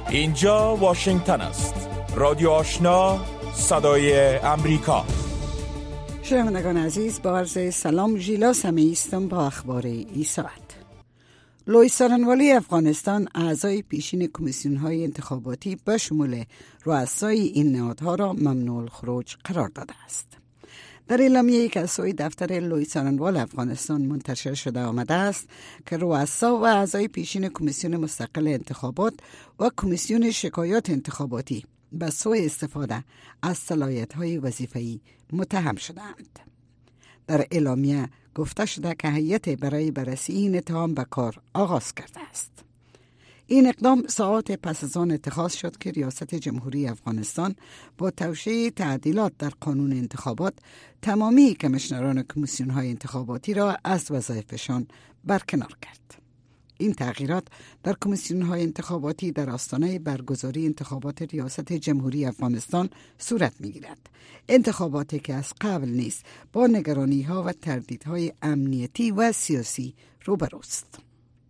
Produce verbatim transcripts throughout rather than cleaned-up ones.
اینجا واشنگتن است. رادیو آشنا، صدای امریکا. شنوندگان عزیز، با عرض سلام، ژیلا سمیعی هستم با اخبار این ساعت. لوی سارنوالی افغانستان اعضای پیشین کمیسیون‌های انتخاباتی به شمول رؤسای این نهادها را ممنوع الخروج قرار داده است. در اعلامیه‌ای که از سوی دفتر لوی سارنوال افغانستان منتشر شده آمده است که رؤسا و اعضای پیشین کمیسیون مستقل انتخابات و کمیسیون شکایات انتخاباتی به سوء استفاده از صلاحیت‌های وظیفه‌ای متهم شدند. در اعلامیه گفته شده که هیئت برای بررسی این اتهام به کار آغاز کرده است. این اقدام ساعات پس از آن اتخاذ شد که ریاست جمهوری افغانستان با توشیح تعدیلات در قانون انتخابات تمامی کمیشنران کمیسیون‌های انتخاباتی را از وظایفشان برکنار کرد. این تغییرات در کمیسیون‌های انتخاباتی در آستانه برگزاری انتخابات ریاست جمهوری افغانستان صورت می‌گیرد. انتخاباتی که از قبل نیز با نگرانی‌ها و تردیدهای امنیتی و سیاسی روبروست.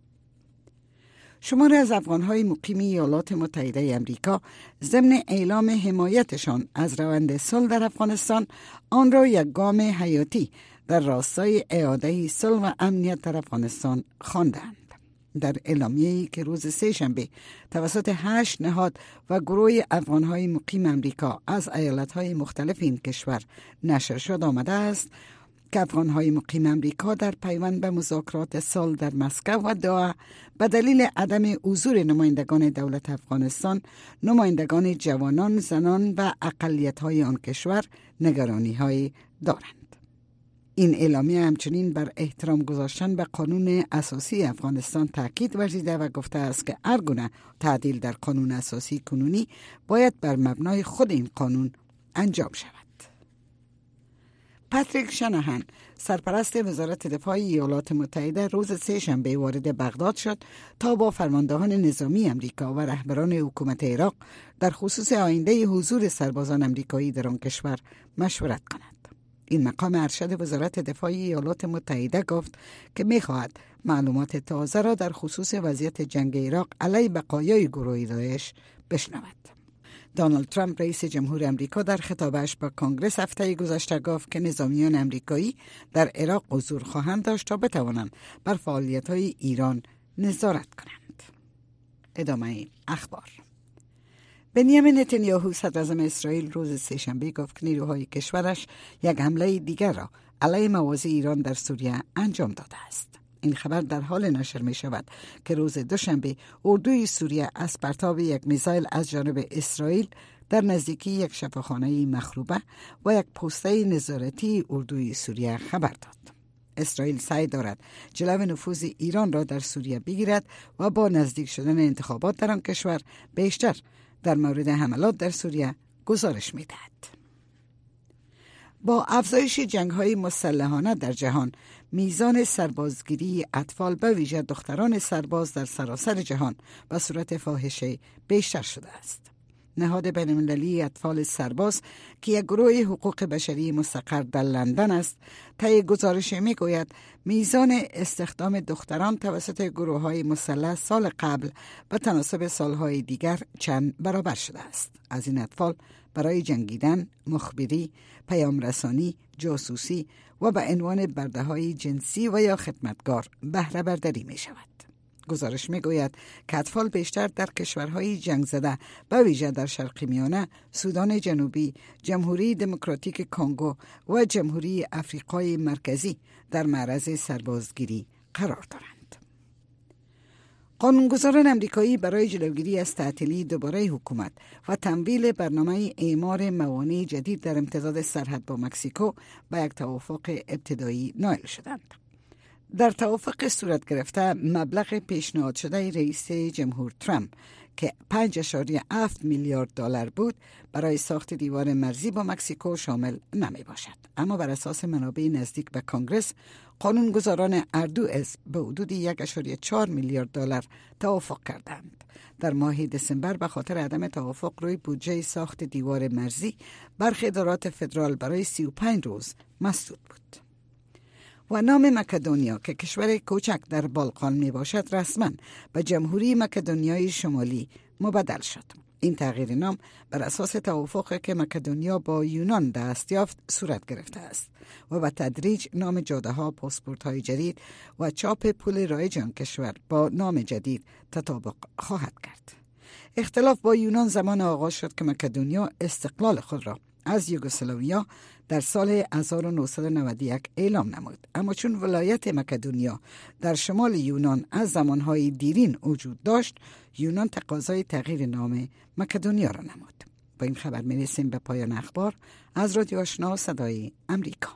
شماری از افغان‌های مقیم ایالات متحده آمریکا ضمن اعلام حمایتشان از روند صلح در افغانستان آن را یک گام حیاتی در راستای اعاده صلح و امنیت در افغانستان خواندند. در اعلامیه‌ای که روز سه شنبه توسط هشت نهاد و گروه افغان‌های مقیم آمریکا از ایالت‌های مختلف این کشور نشر شد آمده است که افغان‌های مقیم آمریکا در پیوند به مذاکرات صلح در مسکو و دوحه به دلیل عدم حضور نمایندگان دولت افغانستان، نمایندگان جوانان، زنان و اقلیت‌های آن کشور نگرانی‌های دارند. این اعلامیه همچنین بر احترام گذاشتن به قانون اساسی افغانستان تاکید ورزیده و گفته است که هر گونه تعدیل در قانون اساسی کنونی باید بر مبنای خود این قانون انجام شود. پاتریک شناهان، سرپرست وزارت دفاع ایالات متحده، روز سه شنبه وارد بغداد شد تا با فرماندهان نظامی امریکا و رهبران حکومت عراق در خصوص آینده حضور سربازان امریکایی در آن کشور مشورت کند. این مقام ارشد وزارت دفاع ایالات متحده گفت که می‌خواهد معلومات تازه را در خصوص وضعیت جنگ عراق علیه بقایای گروه داعش بشنود. دونالد ترامپ رئیس جمهور امریکا در خطابش به کانگرس هفته گذشته گفت که نظامیان امریکایی در عراق حضور خواهند داشت تا بتوانند بر فعالیت‌های ایران نظارت کنند. ادامه اخبار. بنیامین نتانیاهو صدراعظم اسرائیل روز سه شنبه گفت که نیروهای کشورش یک حمله دیگر را علیه مواضع ایران در سوریه انجام داده است. این خبر در حال نشر می شود که روز دوشنبه اردوی سوریه از پرتاب یک میزایل از جانب اسرائیل در نزدیکی یک شفاخانه مخروبه و یک پسته نظارتی اردوی سوریه خبر داد. اسرائیل سعی دارد جلو نفوذ ایران را در سوریه بگیرد و با نزدیک شدن انتخابات در آن کشور بیشتر در مورد حملات در سوریه گزارش می‌دهد. با افزایش جنگ‌های مسلحانه در جهان، میزان سربازگیری اطفال به ویژه دختران سرباز در سراسر جهان به صورت فاحشه بیشتر شده است. نهاد بین‌المللی اطفال سرباز که یک گروه حقوق بشری مستقر در لندن است، طی گزارش می‌گوید میزان استخدام دختران توسط گروه‌های مسلح سال قبل به تناسب سال‌های دیگر چند برابر شده است. از این اطفال برای جنگیدن، مخبری، پیامرسانی، جاسوسی و به عنوان برده‌های جنسی و یا خدمتگار بهره برداری می‌شود. گزارش می‌گوید که اطفال بیشتر در کشورهای جنگ زده به ویژه در شرق میانه، سودان جنوبی، جمهوری دموکراتیک کنگو و جمهوری افریقای مرکزی در معرض سربازگیری قرار دارند. قانونگذاران امریکایی برای جلوگیری از تعطیلی دوباره حکومت و تمویل برنامه اعمار موانع جدید در امتداد سرحد با مکزیکو به یک توافق ابتدایی نائل شدند. در توافق صورت گرفته مبلغ پیشنهاد شده رئیس جمهور ترامپ که پنج اشاریه هفت میلیارد دلار بود برای ساخت دیوار مرزی با مکزیکو شامل نمی باشد. اما بر اساس منابع نزدیک به کانگرس، قانونگذاران هر دو حزب به حدود یک اشاریه چهار میلیارد دلار توافق کردند. در ماه دسامبر به خاطر عدم توافق روی بودجه ساخت دیوار مرزی، برخی ادارات فدرال برای سی و پنج روز مسدود بود. و نام مکدونیا که کشور کوچک در بالقان می باشد رسما به جمهوری مکدونیای شمالی مبدل شد. این تغییر نام بر اساس توافقی که مکدونیا با یونان دست یافت صورت گرفته است و به تدریج نام جاده‌ها، پاسپورت‌های جدید و چاپ پول رایج آن کشور با نام جدید تطابق خواهد کرد. اختلاف با یونان زمان آغاز شد که مکدونیا استقلال خود را از یوگسلاویا در سال هزار و نهصد و نود و یک اعلام نمود، اما چون ولایت مکدونیا در شمال یونان از زمانهای دیرین وجود داشت، یونان تقاضای تغییر نام مکدونیا را نمود. با این خبر می‌رسیم به پایان اخبار از رادیو آشنا صدای امریکا.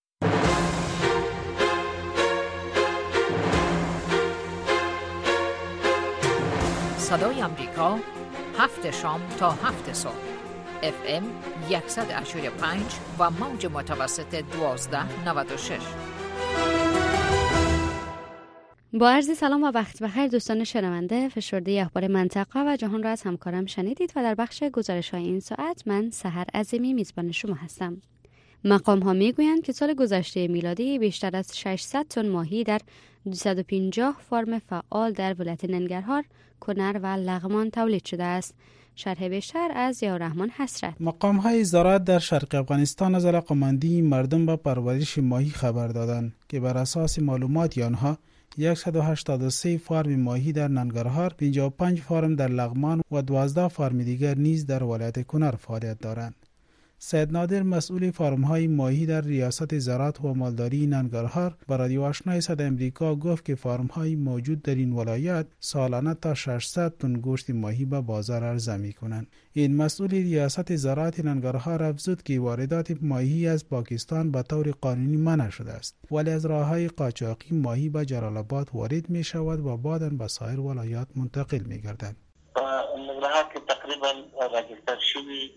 صدای امریکا، هفت شام تا هفت صبح، اف ام صد و هشتاد و پنج و موج متوسط دوازده نود و شش. با عرض سلام و وقت بخیر دوستان شنونده، فشرده اخبار منطقه و جهان را از همکارم شنیدید و در بخش گزارش‌های این ساعت من سحر عظیمی میزبان شما هستم. مقام‌ها میگویند که سال گذشته میلادی بیشتر از ششصد تن ماهی در دویست و پنجاه فارم فعال در ولایت ننگرهار، کنر و لغمان تولید شده است. شرح بیشتر از ضیاءالرحمن حسرت. مقام‌های زراعت در شرق افغانستان از علاقه‌مندی مردم به پرورش ماهی خبر دادند که بر اساس معلومات آنها صد و هشتاد و سه فارم ماهی در ننگرهار، پنجاه و پنج فارم در لغمان و دوازده فارم دیگر نیز در ولایت کنر فعالیت دارند. سید نادر مسئول فارم‌های ماهی در ریاست زراعت و مالداری ننگرهار به رادیو آشنا صدای امریکا گفت که فارم‌های موجود در این ولایت سالانه تا ششصد تن گوشت ماهی به بازار عرضه می‌کنند. این مسئول ریاست زراعت ننگرهار افزود که واردات ماهی از پاکستان به طور قانونی منع شده است، ولی از راه‌های قاچاقی ماهی به جلال آباد وارد می‌شود و بعداً به سایر ولایات منتقل می‌گردد. ننگرهار که تقریباً راجستر شوی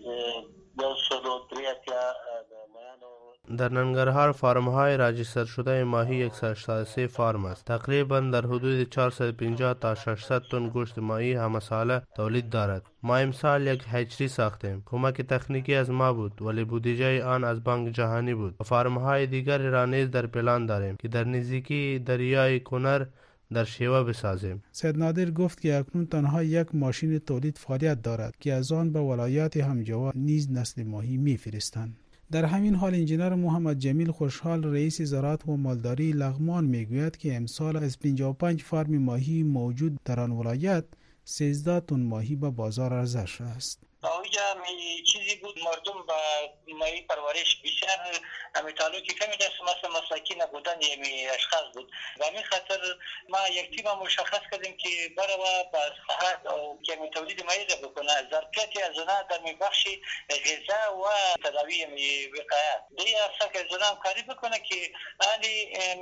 در ننگرهار فارم های راجستر شده ماهی صد و هشتاد و سه فارم است. تقریبا در حدود چهارصد و پنجاه تا ششصد تن گوشت ماهی همه ساله تولید دارد. ما امسال یک هچری ساختیم. کمک تکنیکی از ما بود ولی بودجه آن از بانک جهانی بود. فارم های دیگر را نیز در پلان داریم که در نزدیکی دریای کنر در شیوه بسازیم. سید نادر گفت که اکنون تنها یک ماشین تولید فعالیت دارد که از آن به ولایات همجوار نیز نسل ماهی می‌فرستند. در همین حال انجینر محمد جمیل خوشحال رئیس زراعت و مالداری لغمان میگوید که امسال از پنجاه و پنج فارم ماهی موجود در آن ولایت سیزده تن ماهی به بازار عرضه شده است. اوجا می چیزی بود مردم با ماهی پرورش بسیار امی تعلقی کمی دست مثل مساکین بودن یمی اشخاص بود و همین خاطر ما یک تیم مشخص کردیم که برای با صحت و کمی تولید ماهی را بکنه. ظرفیتی از اونا در می بخش غذا و تداوی می وقایت دیگه اصلا که از اونا همکاری بکنه که اهلی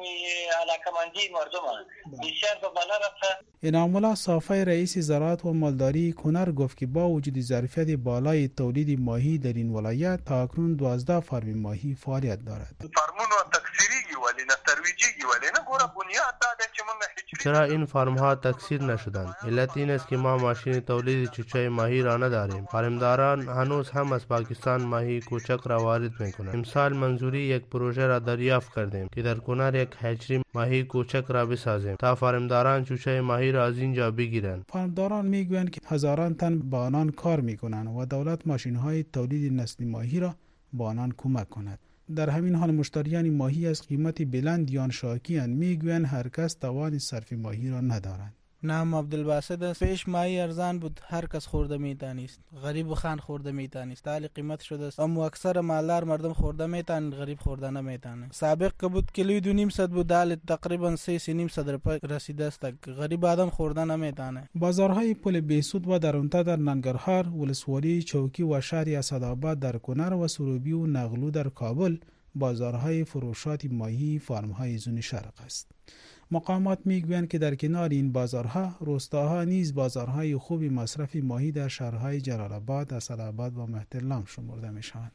علاقمندی مردم بسیار به بالا رفته. انعام الله صافی رئیس زراعت و مالداری کنر گفت که با وجود ظرفیت بالای تولید ماهی در این ولایت تا اکنون دوازده فارم ماهی فعالیت دارد. فارمونو تکثیری ولی نه ترویجی ولی نه ګوره بنیاد داده چې موږ چرا این فارم ها تکثیر نشدند؟ علت این است که ما ماشین تولید چوچه ماهی را نداریم. فارمداران هنوز هم از پاکستان ماهی کوچک را وارد میکنند. امسال منظوری یک پروژه را دریافت کردیم که در کنر یک هچری ماهی کوچک را بسازیم تا فارمداران چوچه ماهی را از اینجا بگیرند. فارمداران میگویند که هزاران تن با آنان کار میکنند و دولت ماشین‌های تولید نسل ماهی را با آنان کمک کند. در همین حال مشتریان ماهی از قیمت بلند یا شاکیان میگویند هر کس توان صرف ماهی را ندارند. نام عبدالباسط است. پیش ماهی ارزان بود، هر کس خورده میتانست. غریب و خان خورده میتانست. حالی قیمت شده است. اما اکثر مالدار مردم خورده میتانند، غریب خورده نمیتانند. سابق که بود کیلوی دو نیم صد بود، حالی تقریبا سه سه نیم صد روپیه رسیده است. غریب آدم خورده نمیتانه. بازارهای پل بیسود و درونتا در ننگرهار، ولسوالی چوکی و شهر اسدآباد در کنر و سروبی و نغلو در کابل بازارهای فروشات ماهی فارم‌های زون شرق است. مقامات میگویند که در کنار این بازارها، روستاها نیز بازارهای خوبی مصرف ماهی در شهرهای جلال آباد، اسدآباد و مهترلام شمرده میشوند.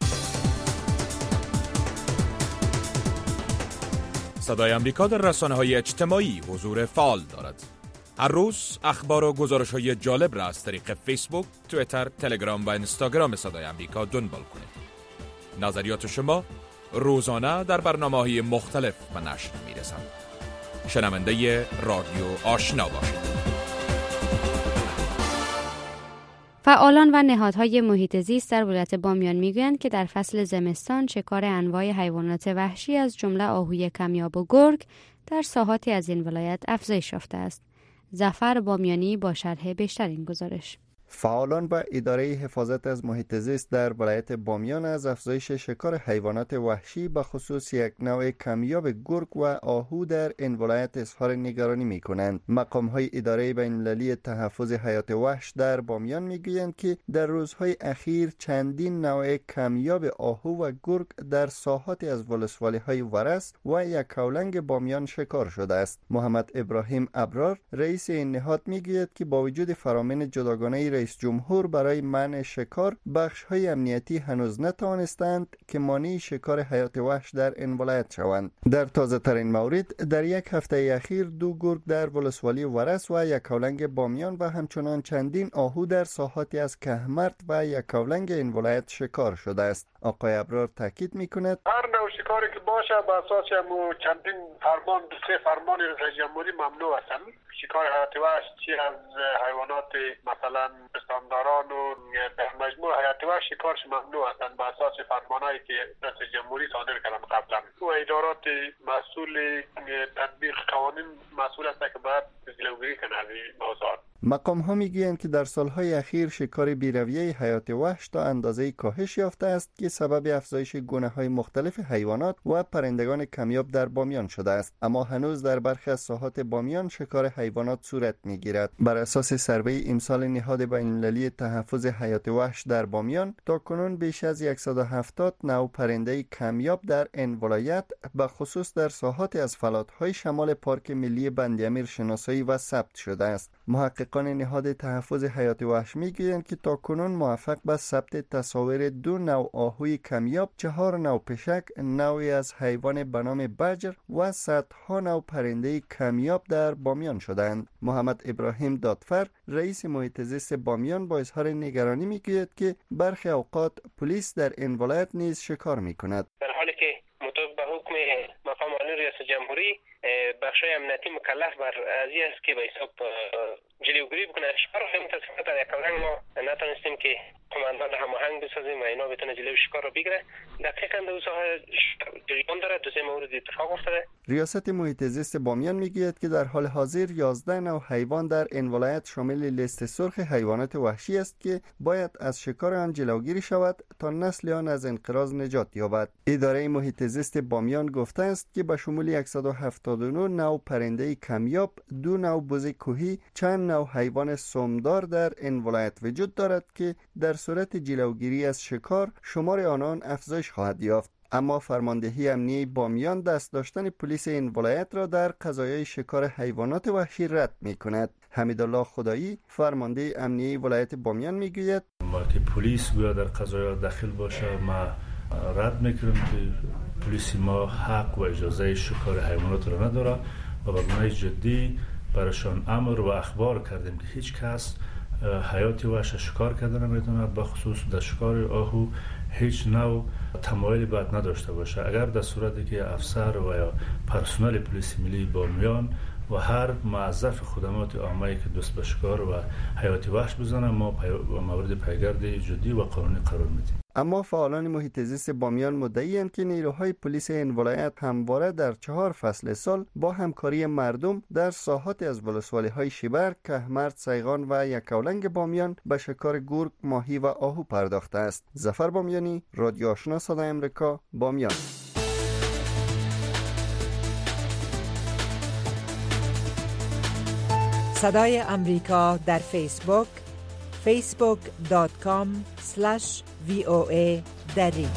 صدای امریکا در رسانه‌های اجتماعی حضور فعال دارد. هر روز اخبار و گزارش‌های جالب را از طریق فیسبوک، توییتر، تلگرام و اینستاگرام صدای امریکا دنبال کنید. نظریات شما روزانه در برنامه‌های مختلف به نشر می‌رسند. شنونده رادیو آشنا باشید. فعالان و نهادهای محیط زیست در ولایت بامیان میگویند که در فصل زمستان شکار انواع حیوانات وحشی از جمله آهوی کمیاب و گرگ در ساحاتی از این ولایت افزایش یافته است. ظفر بامیانی با شرح بیشتر این گزارش. فعالان و اداره حفاظت از محیط زیست در ولایت بامیان از افزایش شکار حیوانات وحشی به خصوص یک نوع کمیاب گرگ و آهو در این ولایت اظهار نگرانی می کنند. مقام های اداره بین المللی تحفظ حیات وحش در بامیان می گویند که در روزهای اخیر چندین نوع کمیاب آهو و گرگ در ساحاتی از ولسوالی های ورس و یکاولنگ بامیان شکار شده است. محمد ابراهیم ابرار رئیس این نهاد می گوید که با وجود فرامین جداگانه رئیس جمهور برای منع شکار، بخش‌های امنیتی هنوز نتوانستند که مانع شکار حیات وحش در این ولایت شوند. در تازه ترین مورد در یک هفته اخیر دو گرگ در ولسوالی ورس و یکاولنگ بامیان و همچنان چندین آهو در ساحاتی از کهمرد و یکاولنگ این ولایت شکار شده است. آقای ابرار تاکید می‌کند هر نوع شکاری که باشه به اساس چندین فرمان دو سه فرمان رئیس جمهوری ممنوع است. شکار حیات وحش چی از حیوانات مثلا پستانداران و در مجموع حیات وحش شکارش ممنوع است به اساس فرمانایی که رئیس جمهوری صادر کردن قبلا. و ادارات مسئول تطبیق قوانین مسئول است که باید جلوگیری کنند از این موضوعات. مقام ها میگویند که در سالهای اخیر شکار بی‌رویه حیات وحش تا اندازه کاهش یافته است که سبب افزایش گونه‌های مختلف حیوانات و پرندگان کمیاب در بامیان شده است، اما هنوز در برخی از ساحات بامیان شکار حیوانات صورت میگیرد. بر اساس سروی امسال نهاد بین المللی تحفظ حیات وحش در بامیان تا کنون بیش از صد و هفتاد نوع پرنده کمیاب در این ولایت به خصوص در ساحات از فلات‌های شمال پارک ملی بندیامیر شناسایی و ثبت شده است. محققان نهاد تحفظ حیات وحش میگویند که تاکنون موفق به ثبت تصاویر دو نوع آهوی کمیاب، چهار نوع پشک، نوعی از حیوان به نام بجر و صدها نوع پرنده کمیاب در بامیان شدند. محمد ابراهیم دادفر رئیس محیط زیست بامیان با اظهار نگرانی میگوید که برخی اوقات پلیس در این ولایت نیز شکار میکند. در حالی که مطابق به حکم مقام عالی رئیس جمهوری بخشای امنیتی مکلف بر ازی است که به حساب جلوگیری بکنه شکار رو متاسفانه در یکاولنگ ما نتونستیم که قماندان هماهنگ بسازیم و اینا بتونه جلوی شکار رو بگیره. دقیقاً در ساحه جریان داره، دو سه مورد اتفاق افتاده. ریاست محیط زیست بامیان میگوید که در حال حاضر یازده نوع حیوان در این ولایت شامل لیست سرخ حیوانات وحشی است که باید از شکار آن جلوگیری شود تا نسل آن از انقراض نجات یابد. اداره محیط زیست بامیان گفته است که به شمول صد و هفتاد و نه نوع پرنده کمیاب، دو نوع بز کوهی، چند نوع حیوان سمدار در این ولایت وجود دارد که در صورت جلوگیری از شکار شمار آنان افزایش خواهد یافت. اما فرماندهی امنیتی بامیان دست داشتن پلیس این ولایت را در قضایای شکار حیوانات وحشی رد می‌کند. حمیدالله خدایی فرمانده امنیتی ولایت بامیان میگوید ما که پلیس گویا در قضایا داخل باشه، ما رد میکنیم که پلیس ما حق و اجازه شکار حیوانات را نداره و به گونه جدی برایشان امر و اخبار کردیم که هیچ کس حیات وحش شکار کرده نمیتونه، به خصوص در شکار آهو هیچ نوع تمایلی باید نداشته باشه. اگر در صورتی که افسر و یا پرسنل پلیس ملی بامیان و هر موظف خدمات عامه که دست به شکار و حیات وحش بزنه، ما پی... مورد پیگرد جدی و قانونی قرار میدیم. اما فعالان محیط زیست بامیان مدعی‌اند که نیروهای پلیس این ولایت همواره در چهار فصل سال با همکاری مردم در ساحات از ولسوالی‌های شیبر، کهمرد، سیغان و یکاولنگ بامیان به شکار گرگ، ماهی و آهو پرداخته است. ظفر بامیانی، رادیو آشنا صدای آمریکا، بامیان. صدای آمریکا در فیسبوک فیسبوک دات کام اسلش وی او ای دری.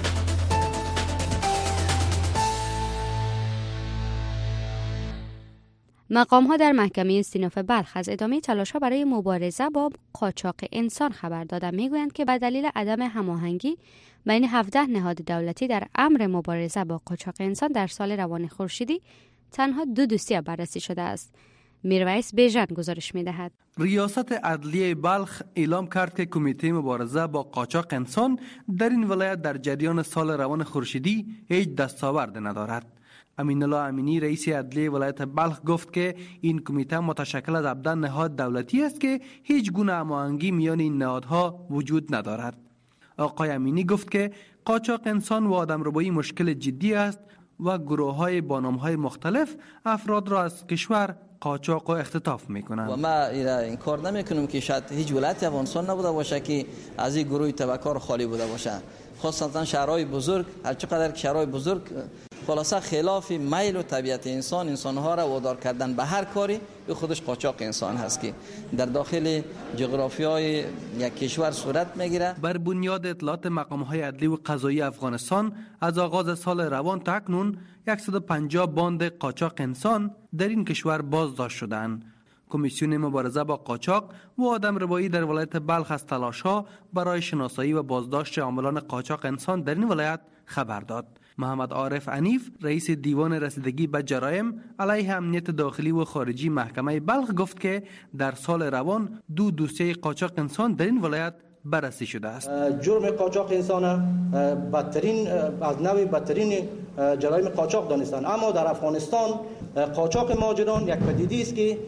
مقام ها در محکمه استیناف بلخ از ادامه تلاش ها برای مبارزه با قاچاق انسان خبر دادند. میگویند که به دلیل عدم هماهنگی بین هفده نهاد دولتی در امر مبارزه با قاچاق انسان در سال روان خورشیدی تنها دو دوسیه بررسی شده است. میرویس بیژن گزارش می‌دهد. ریاست عدلیه بلخ اعلام کرد که کمیته مبارزه با قاچاق انسان در این ولایت در جریان سال روان خورشیدی هیچ دستاورد ندارد. امین الله امینی رئیس عدلیه ولایت بلخ گفت که این کمیته متشکل از هفده نهاد دولتی است که هیچ گونه هماهنگی میان این نهادها وجود ندارد. آقای امینی گفت که قاچاق انسان و آدمربایی مشکل جدی است و گروه‌های با نام‌های مختلف افراد را از کشور قاچاق و اختطاف میکنند. و ما این کار نمیکنم که شاید هیچ ولایتی افغانستان نبوده باشه که از این گروه تبهکار خالی بوده باشه. خاصتا شهرهای بزرگ، هر چقدر که شهرهای بزرگ خلاصه خلاف میل و طبیعت انسان انسانها را وادار کردن به هر کاری، به خودش قاچاق انسان هست که در داخل جغرافیای یک کشور صورت میگیره. بر بنیاد اطلاعات مقام‌های عدلی و قضایی افغانستان از آغاز سال روان تا اکنون صد و پنجاه باند قاچاق انسان در این کشور بازداشت شدند. کمیسیون مبارزه با قاچاق و آدمربایی در ولایت بلخ از تلاش‌ها برای شناسایی و بازداشت عاملان قاچاق انسان در این ولایت خبر داد. محمد عارف عنیف رئیس دیوان رسیدگی به جرایم علیه امنیت داخلی و خارجی محکمه بلخ گفت که در سال روان دو دوسیه قاچاق انسان در این ولایت بررسی شده است. جرم قاچاق انسان بدترین از نوع بدترین جرایم قاچاق دانستند، اما در افغانستان قاچاق مهاجران یک پدیده است که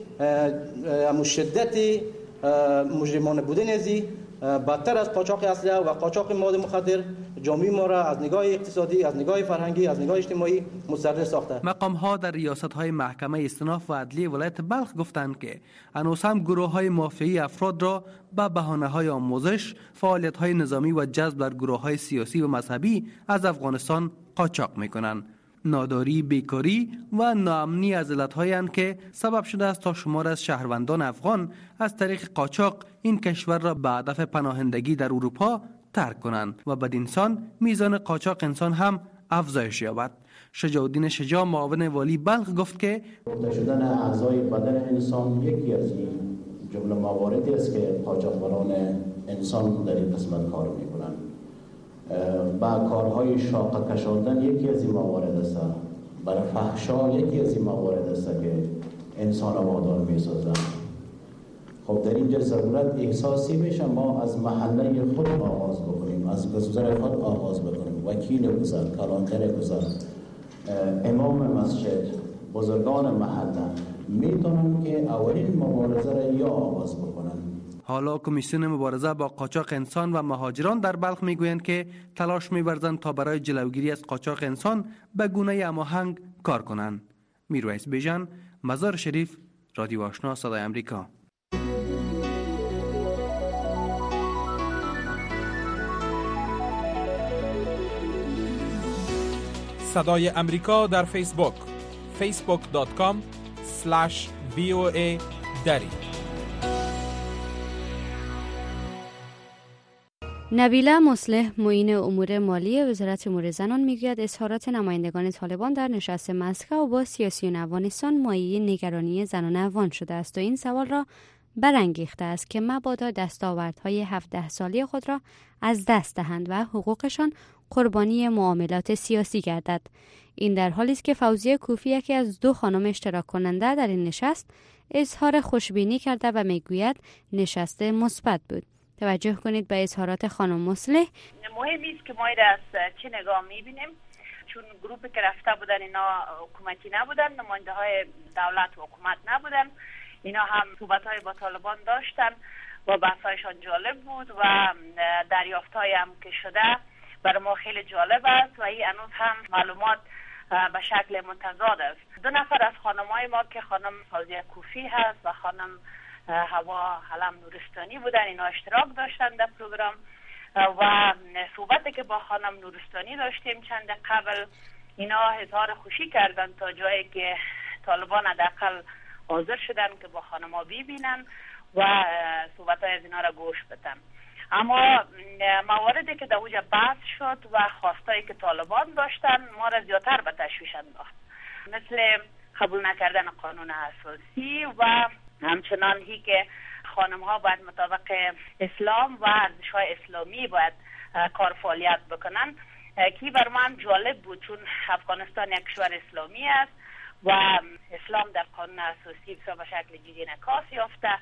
شدت مجرمانه بودن ازی بدتر از قاچاق اسلحه و قاچاق مواد مخدر جامعه ما را از نگاه اقتصادی، از نگاه فرهنگی، از نگاه اجتماعی مضطرب ساخته. مقام ها در ریاست های محکمه استئناف و عدلیه ولایت بلخ گفتند که هنوز هم گروه های مافیایی افراد را به بهانه های آموزش، فعالیت های نظامی و جذب در گروه های سیاسی و مذهبی از افغانستان قاچاق میکنند. ناداری، بیکاری و ناامنی از علت‌هایی اند که سبب شده است تا شمار از شهروندان افغان از طریق قاچاق این کشور را به هدف پناهندگی در اروپا ترک کنند و بدین سان میزان قاچاق انسان هم افزایش یابد. شجاع الدین شجاع معاون والی بلخ گفت که برده شدن اعضای بدن انسان یکی از این جمله مواردی است که قاچاقبران انسان در این قسمت کار میکنند. با کارهای شاقه کشاندن یکی از این موارد است، برای فحشا یکی از این موارد است که انسان وادار می‌سازند. خب در اینجا ضرورت احساسی میشه ما از محله خود آغاز بکنیم، از گذر خود آغاز بکنیم. وکیل گذر، کلانتر گذر، امام مسجد، بزرگان محله میتونن که اولین مبارزه را یا آغاز بکنن. حالا کمیسیون مبارزه با قاچاق انسان و مهاجران در بلخ میگویند که تلاش می‌ورزند تا برای جلوگیری از قاچاق انسان به گونه هماهنگ کار کنند. میرویس بیژن، مزار شریف، رادیو آشنا، صدای آمریکا. صدای امریکا در فیسبوک فیسبوک دات کام اسلش وی او ای دری. نبیله مصلح معین امور مالی وزارت امور زنان میگوید اظهارات نمایندگان طالبان در نشست مسکو با سیاسیون افغانستان مایه نگرانی زنان افغان شده است و این سوال را برانگیخته است که مبادا دستاوردهای هفده سالی خود را از دست دهند و حقوقشان قربانی معاملات سیاسی گردد. این در حالی است که فوزیه کوفی، یکی از دو خانم اشتراک کننده در این نشست، اظهار خوشبینی کرده و میگوید نشست مثبت بود. توجه کنید به اظهارات خانم مصلح. مهمی است که ما را از چه نگاه میبینیم، چون گروپی که رفته بودن اینا حکومتی نبودن، نماینده های دولت و حکومت نبودن، اینا هم صحبت های با طالبان داشتن و بحثایشان جالب بود و دریافت های هم که شده برای ما خیلی جالب است و این هنوز هم معلومات به شکل متضاد است. دو نفر از خانمای ما که خانم فوزیه کوفی هست و خانم هوا علم نورستانی بودن، اینا اشتراک داشتن در پروگرام و صحبتی که با خانم نورستانی داشتیم چند قبل، اینا اظهار خوشی کردن تا جایی که طالبان حداقل حاضر شدن که با خانم‌ها ببینن و صحبت‌های از اینا را گوش بدن. اما مواردی که در اوج بحث شد و خواستایی که طالبان داشتن ما را زیادتر به تشویش انداخت، مثل قبول نکردن قانون اساسی و همچنان هی که خانم‌ها باید مطابق اسلام و ارزش‌های اسلامی باید کار فعالیت بکنن، که بر من جالب بود چون افغانستان یک کشور اسلامی است و اسلام در قانون اساسی به شکل جدی انعکاس یافته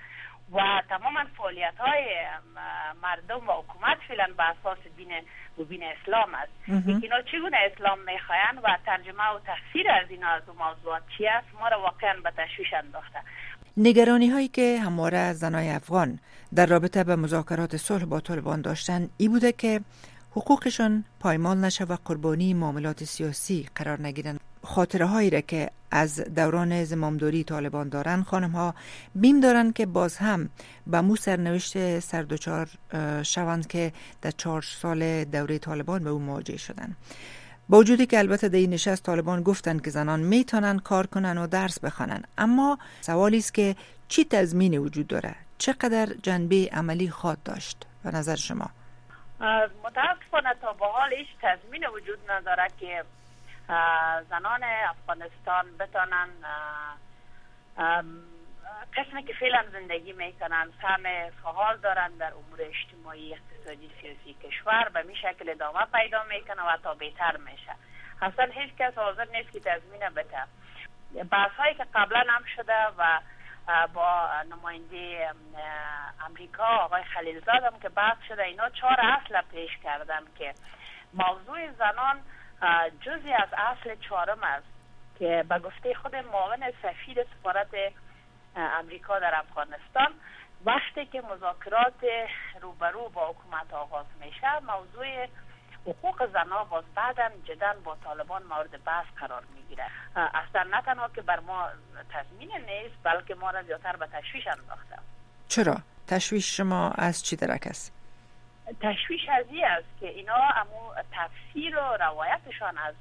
و تماما فعالیت های مردم و حکومت فعلا به اساس دین و دین اسلام است. اینا چگونه اسلام میخواین و ترجمه و تفسیر از اینا از موضوعات چی است ما را واقعا به تشویش انداخته. نگرانی هایی که همواره زنای افغان در رابطه به مذاکرات صلح با طالبان داشتن ای بوده که حقوقشان پایمال نشه و قربانی معاملات سیاسی قرار نگیرند. خاطره هایی را که از دوران زمامداری طالبان دارن، خانم ها بیم دارن که باز هم به مو سرنوشت سردوچار شوند که در چهار سال دوره طالبان به او مواجه شدن. با وجودی که البته در این نشست طالبان گفتن که زنان میتونن کار کنن و درس بخوانن، اما سوالی است که چی تضمین وجود داره؟ چقدر جنبه عملی خواهد داشت به نظر شما؟ متاسفانه تا به حال هیچ تضمین وجود نداره که زنان افغانستان بتانن قسمی که فعلا زندگی میکنن فهم فعال دارن در امور اجتماعی، اقتصادی، سیاسی کشور به می شکل ادامه پیدا میکنه و تا بهتر میشه. اصلا هیچ کس حاضر نیست که تضمین بده. بحث هایی که قبلا هم شده و با نماینده امریکا آقای خلیلزاد هم که بحث شده، اینا چهار اصل پیش کردن که موضوع زنان جزی از اصل چهارم است که به گفته خود معاون سفیر سفارت امریکا در افغانستان وقتی که مذاکرات روبرو با حکومت آغاز میشه موضوع حقوق زنان باز بعداً جدا با طالبان مورد بحث قرار میگیره. اصلا نه تنها که بر ما تضمین نیست بلکه ما را زیادتر به تشویش انداخته. چرا؟ تشویش شما از چی درک است؟ تشویش از این است که اینا امو تفسیر و روایتشان از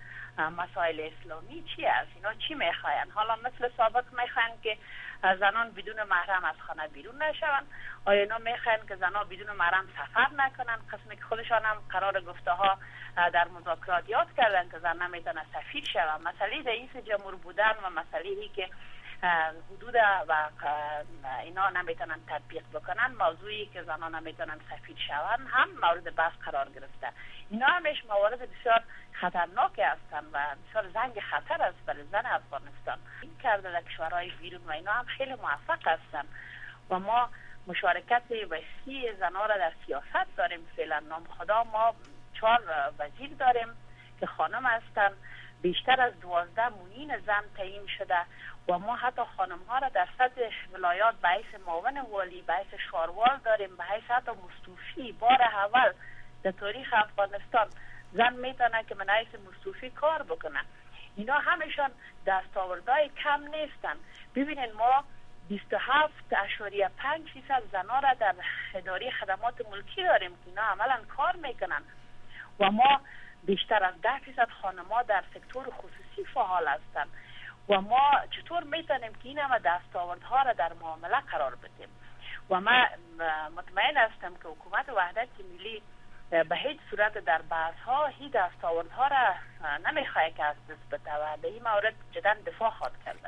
مسائل اسلامی چی است؟ اینا چی میخواین؟ حالا مثل سابق میخواین که زنان بدون محرم از خانه بیرون نشون؟ آیا اینا میخواین که زنان بدون محرم سفر نکنن؟ قسمی که خودشان هم قرار گفته ها در مذاکرات یاد کردن که زن نمیتونه سفیر شود. مسئله رئیس جمهور بودن و مسئله ای که حدود و اینا نمیتونن تطبیق بکنن، موضوعی که زنان نمیتونن سفیر شون هم مورد بحث قرار گرفته. اینا همش موارد بسیار خطرناک هستن و بسیار زنگ خطر است برای زن افغانستان. این کرده در کشورهای بیرون و اینا هم خیلی موفق هستن و ما مشارکت وسیع زنان را در سیاست داریم. فعلا نام خدا ما چهار وزیر داریم که خانم هستن، بیشتر از دوازده معین زن تعیین شده و ما حتی خانم ها را در سطح ولایات به حیث معاون والی، به حیث شاروال داریم، به حیث حتی مستوفی. بار اول در تاریخ افغانستان زن میتونه که من حیث مستوفی کار بکنه. اینا همشان دستاوردهای کم نیستن. ببینید ما بیست و هفت اشاریه پنج فیصد زنها را در اداره خدمات ملکی داریم که اینا عملا کار میکنن و ما بیشتر از ده فیصد خانم‌ها در سکتور خصوصی فعال هستند و ما چطور میتونیم که این همه دستاوردها را در معامله قرار بدیم؟ و من مطمئن هستم که حکومت وحدت ملی به هیچ صورت در بحث ها هیچ دستاوردها را نمیخواه که از دست بده و به این مورد جدا دفاع خواهد کرد.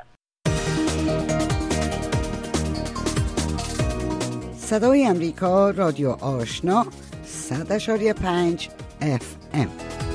صدای امریکا، رادیو آشنا، صد اشاری پنج اف ام.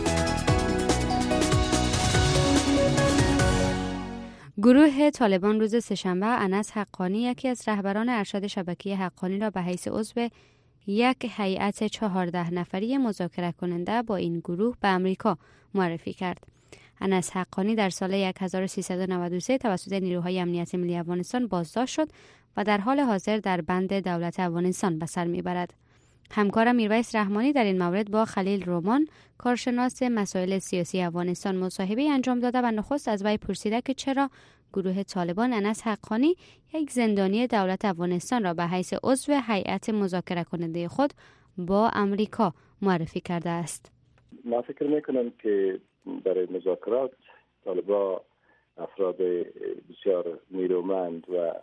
گروه طالبان روز سه‌شنبه انس حقانی یکی از رهبران ارشد شبکه حقانی را به حیث عضو یک هیئت چهارده نفری مذاکره کننده با این گروه به امریکا معرفی کرد. انس حقانی در سال هزار و سیصد و نود و سه توسط نیروهای امنیت ملی افغانستان بازداشت شد و در حال حاضر در بند دولت افغانستان به سر میبرد. همکارم میرویس رحمانی در این مورد با خلیل رومان کارشناس مسائل سیاسی افغانستان مصاحبه انجام داده و نخست از وی پرسیده که چرا گروه طالبان انس حقانی یک زندانی دولت افغانستان را به حیث عضو هیئت مذاکره کننده خود با امریکا معرفی کرده است. ما فکر میکنم که برای مذاکرات طالبان افراد بسیار نیرومند و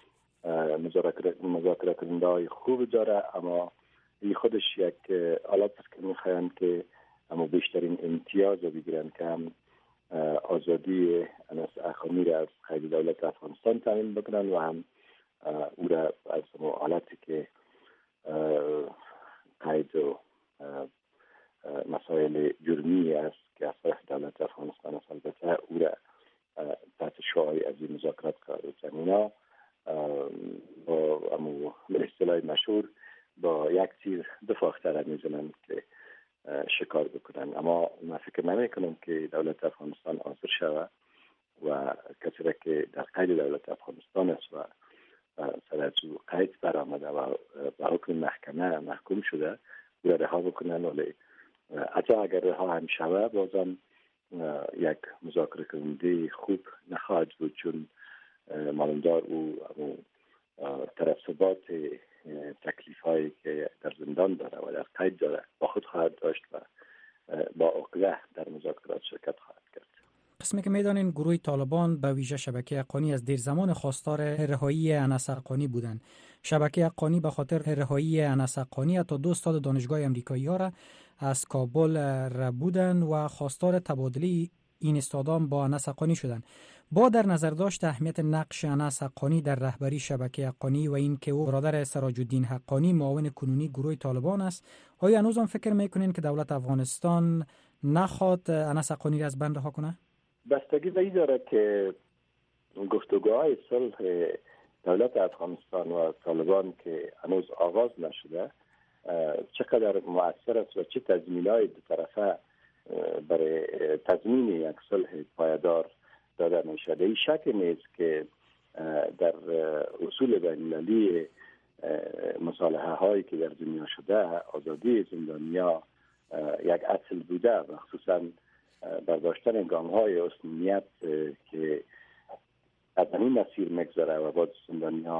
مذاکره کننده های خوب داره، اما این خودش یک حالت است که میخواهند که اما بیشترین امتیاز رو بگیرن که هم آزادی انس حقانی را از قید دولت افغانستان تامین بکنن و هم او را از حالتی که قید و مسائل جرمی است که از طرف دولت افغانستان است، البته او را تحت شعاع از این مذاکرات قرار بدن. اینا با امو اصطلاح مشهور با یک تیر دو فاختره میزنن که شکار بکنن. اما من فکر نمی کنم که دولت افغانستان حاضر شود و کسی را که در قید دولت افغانستان است و سر از او قید برآمده و به حکم محکمه محکوم شده او را رها بکنن. ولی حتی اگر رها هم شود بازم یک مذاکره کننده خوب نخواهد بود، چون معلومدار او طرف ثبات تکلیف هایی که در زندان داره و در قید داره با خود خواهد داشت و با عقله در مذاکرات شرکت خواهد کرد. قسمی که میدانین گروه طالبان به ویژه شبکه حقانی از دیر زمان خواستار رهایی انس حقانی بودند. شبکه حقانی به خاطر رهایی انس حقانی تا دو استاد دانشگاه امریکایی ها را از کابل را بودند و خواستار تبادله این استادان با انس حقانی شدند. با در نظر داشت اهمیت نقش انس حقانی در رهبری شبکه حقانی و این که او برادر سراج الدین حقانی معاون کنونی گروه طالبان است، آیا هنوز هم فکر میکنین که دولت افغانستان نخواد انس حقانی را از بند رها کنه؟ بستگی به این داره که گفتگوهای صلح دولت افغانستان و طالبان که هنوز آغاز نشده چقدر مؤثر است و چه تضمینات دو طرفه برای تضمین یک صلح پایدار داده میشه. این شک نیست که در اصول بین‌المللی مصالحه هایی که در دنیا شده آزادی زندانیا یک اصل بوده و خصوصا برداشتن گام های اصلیت که از این مسیر مگذره و بعد زندانیا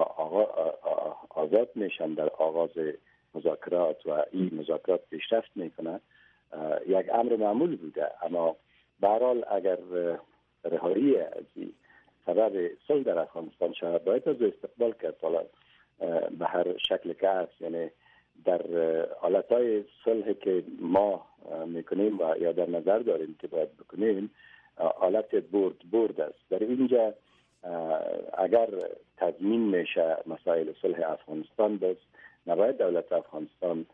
آزاد میشن در آغاز مذاکرات و این مذاکرات پیشرفت میکنه یک امر معمول بوده. اما به هر حال اگر رهایی از سبب صلح در افغانستان شود باید از استقبال کرد، حالا به هر شکل که هست، یعنی در حالتهای صلح که ما میکنیم و یا در نظر داریم که باید بکنیم حالت برد برد است. در اینجا اگر تضمین میشه مسائل صلح افغانستان باز نباید دولت افغانستان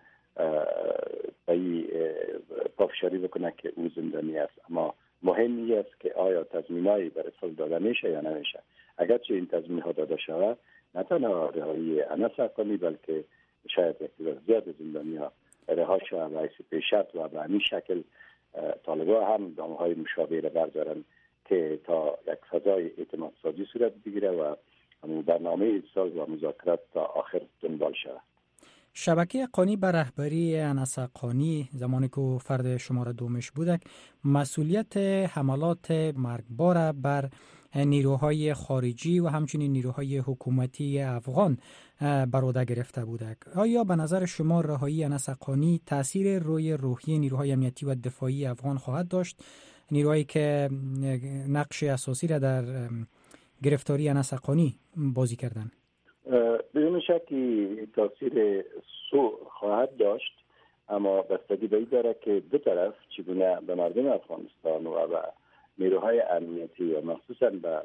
پافشاری بکنه که او زندانی است. اما مهمی است که آیا تضمینایی برای صلح داده میشه یا نمیشه. اگرچه این تضمین ها داده شود نه تنها رهایی انس حقانی بلکه شاید اعتبار زیاد زندانی ها رها شود و حیث پیشرفت و به همین شکل طالبان هم گام های مشابه را بردارن که تا یک فضای اعتماد سازی صورت بگیره و برنامه صلح و مذاکرات تا آخر دنبال شود. شبکه حقانی به رهبری انس حقانی زمانی که فرد شماره دومش بودک مسئولیت حملات مرگبار بر نیروهای خارجی و همچنین نیروهای حکومتی افغان بر عهده گرفته بودک. آیا به نظر شما رهایی انس حقانی تاثیر روی روحی نیروهای امنیتی و دفاعی افغان خواهد داشت؟ نیروهایی که نقش اساسی را در گرفتاری انس حقانی بازی کردند. بدون شکی تاثیر سو خواهد داشت، اما بستگی به این داره که دو طرف چگونه به مردم افغانستان و به نیروهای امنیتی و مخصوصا به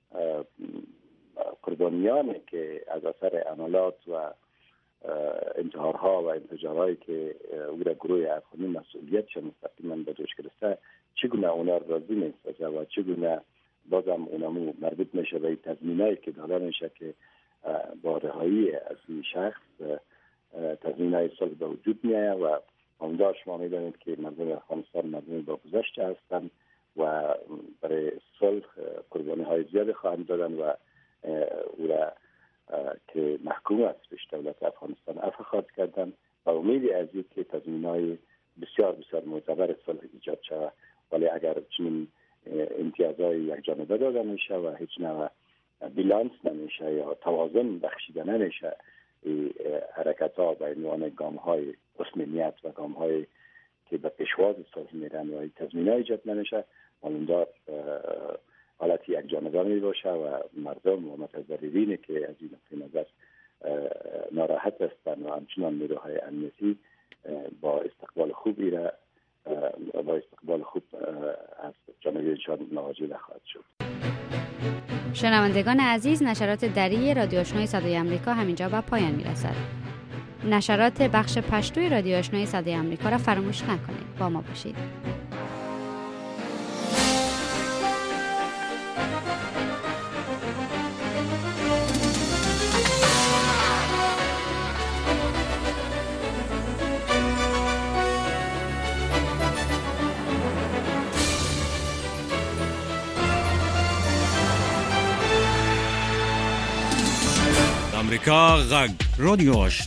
قربانیانی که از اثر عملات و انتحارها و انفجارهایی که او را گروه افغانی مسئولیتش مستقیما به دوش گرفته چگونه اونا راضی میسازه و چگونه بازم اونمو مربوط میشه به تضمینایی که داده میشه که با رهایی از این شخص تضمینای صلح به وجود میآید و امیدوار شما میدانید که مردم افغانستان مردم با گذشته هستند و برای صلح قربانی های زیاد خواهند دادن و او را که محکوم است پیش دولت افغانستان عفو خواهد کردن و امید از این که تضمینای بسیار بسیار معتبر صلح ایجاد شود. ولی اگر چنین امتیازهای یک جانبه داده میشه و هیچ نوع بیلانس نمیشه یا توازن بخشیده نمیشه حرکت ها به عنوان گام های اصمیمیت و گام های که به پیشواز صلح میرن و تضمین ها ایجاد نمیشه، معلومدار حالتی یک جانبه می باشه و مردم و متضررینی که از این نقطه نظر ناراحت هستند و همچنان نیروهای امنیتی با استقبال خوبی را با استقبال خوب از جانبیشان مواجه خواهد شد. شنوندگان عزیز، نشرات دری رادیو آشنای صدای آمریکا همینجا به پایان میرسد. نشرات بخش پشتوی رادیو آشنای صدای آمریکا را فراموش نکنید. با ما باشید. امریکا غږ رادیو